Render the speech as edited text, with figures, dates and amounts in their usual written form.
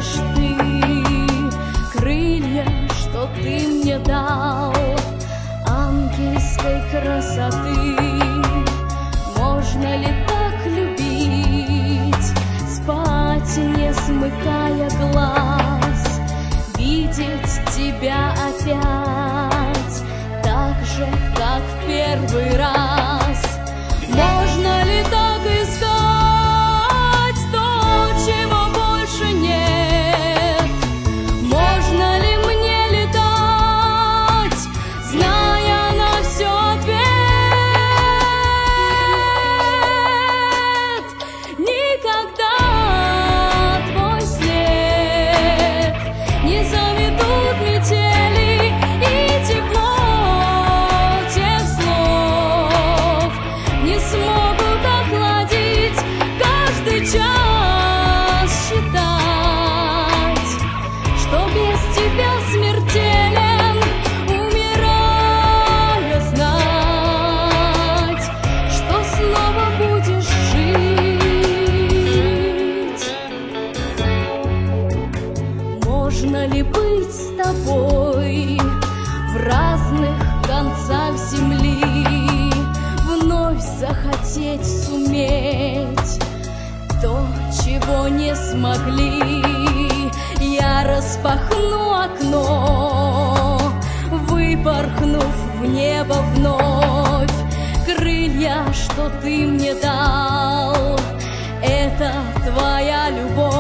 будешь ты, крылья, что ты мне дал, ангельской красоты. Можно ли так любить, спать не смыкая глаз, видеть тебя опять так же, как в первый раз? Можно ли так искать то, чего больше нет? Можно ли мне летать, зная на все ответ? Никогда твой след не заметут метели, и тепло тех слов не смогут охладить каждый час, считать, что без тебя смертелен, умирая, знать, что снова будешь жить. Можно ли быть с тобой в разных концах земли, вновь захотеть суметь то, чего не смогли? Я распахну окно, выпорхнув в небо вновь. Крылья, что ты мне дал, это твоя любовь.